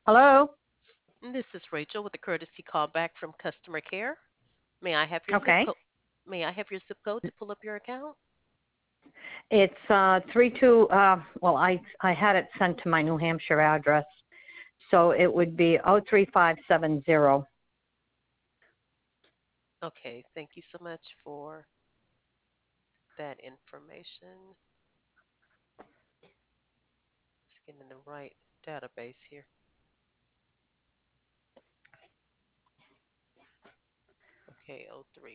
Hello? This is Rachel with a courtesy call back from customer care. May I have your zip Okay. code? May I have your zip code to pull up your account? It's 32 well I had it sent to my New Hampshire address. So it would be 03570. Okay, thank you so much for that information. Let's get in the right database here. Okay,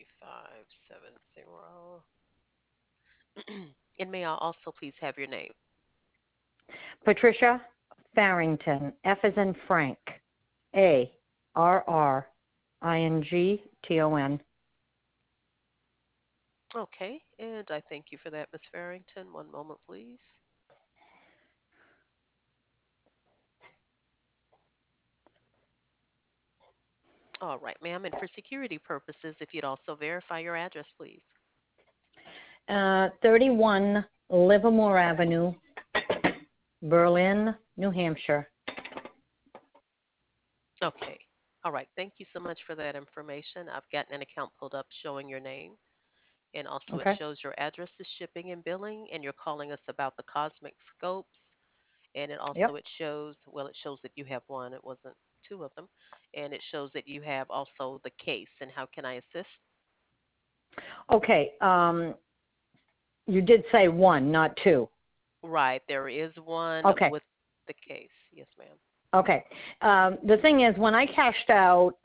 03570. And may I also please have your name? Patricia Farrington, F as in Frank, Arrington. Okay, and I thank you for that, Miss Farrington. One moment, please. All right, ma'am, and for security purposes, if you'd also verify your address, please. 31 Livermore Avenue, Berlin, New Hampshire. Okay. All right. Thank you so much for that information. I've gotten an account pulled up showing your name, and also it Okay. shows your address is shipping and billing, and you're calling us about the cosmic scopes. And Yep. it shows, well, it shows that you have one. It wasn't two of them. And it shows that you have also the case. And how can I assist? Okay. You did say one, not two. Right. There is one Okay. with the case. Yes, ma'am. Okay. The thing is, when I cashed out,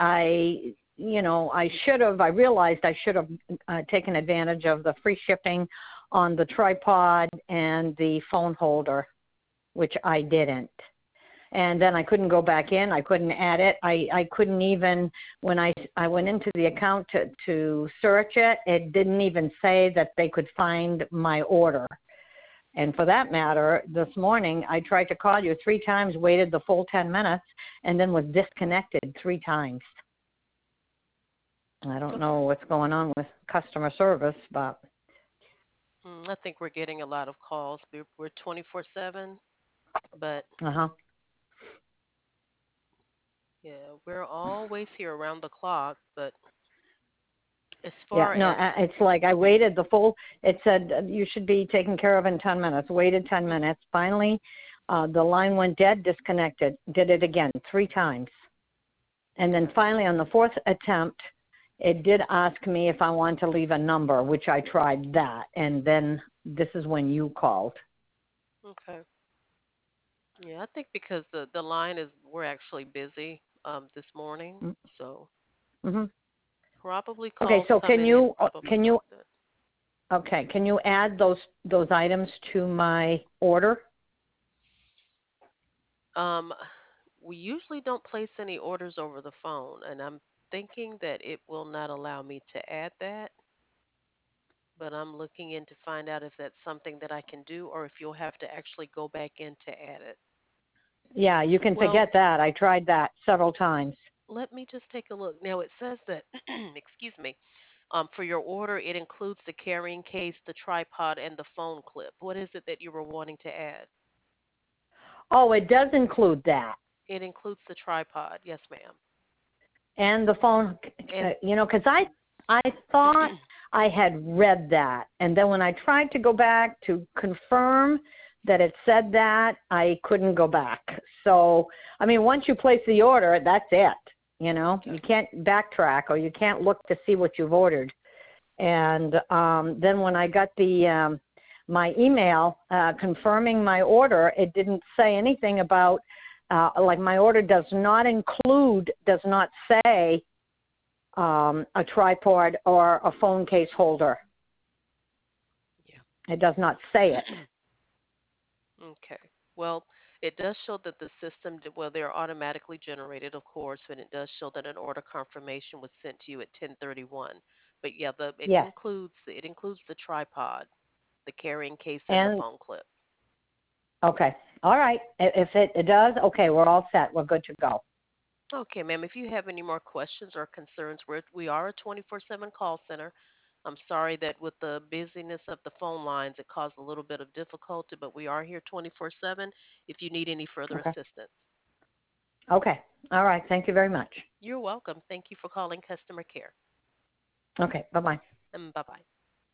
I realized I should have taken advantage of the free shipping on the tripod and the phone holder, which I didn't. And then I couldn't go back in. I couldn't add it. I couldn't even, when I went into the account to search it, it didn't even say that they could find my order. And for that matter, this morning I tried to call you 3 times, waited the full 10 minutes, and then was disconnected 3 times. I don't know Okay. what's going on with customer service, but I think we're getting a lot of calls. We're 24/7, but uh-huh. yeah, we're always here around the clock. But as Yeah, far no, as it's like I waited the full, it said you should be taken care of in 10 minutes. Waited 10 minutes. Finally, the line went dead, disconnected. Did it again 3 times. And then okay, finally, on the fourth attempt, it did ask me if I wanted to leave a number, which I tried that. And then this is when you called. okay, yeah, I think because the line is we're actually busy this morning, so Mm-hmm. probably Okay, calls so come in at probably like that. can you add those items to my order? Um, we usually don't place any orders over the phone, and I'm thinking that it will not allow me to add that. But I'm looking in to find out if that's something that I can do, or if you'll have to actually go back in to add it. Yeah, you can Well, forget that. I tried that several times. let me just take a look. Now it says that, excuse me, for your order, it includes the carrying case, the tripod, and the phone clip. What is it that you were wanting to add? Oh, it does include that. It includes the tripod. Yes, ma'am. And the phone, And because I thought I had read that, and then when I tried to go back to confirm that it said that, I couldn't go back. So, I mean, once you place the order, that's it. okay. You can't backtrack or you can't look to see what you've ordered. And then when I got the my email confirming my order, it didn't say anything about like my order does not say a tripod or a phone case holder. It does not say it. Yeah. Okay. Well, it does show that the system, well, they're automatically generated, of course, and it does show that an order confirmation was sent to you at 10:31. But yeah, Yes. it includes the tripod, the carrying case, and the And phone clip. okay. All right. If it does, okay, we're all set. We're good to go. Okay, ma'am. If you have any more questions or concerns, we are a 24/7 call center. I'm sorry that with the busyness of the phone lines, it caused a little bit of difficulty, but we are here 24/7 if you need any further Okay. assistance. Okay. All right. Thank you very much. You're welcome. Thank you for calling customer care. Okay. Bye bye. And bye bye.